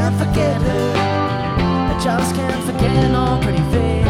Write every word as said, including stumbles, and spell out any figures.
can't forget her. I just can't forget her pretty face.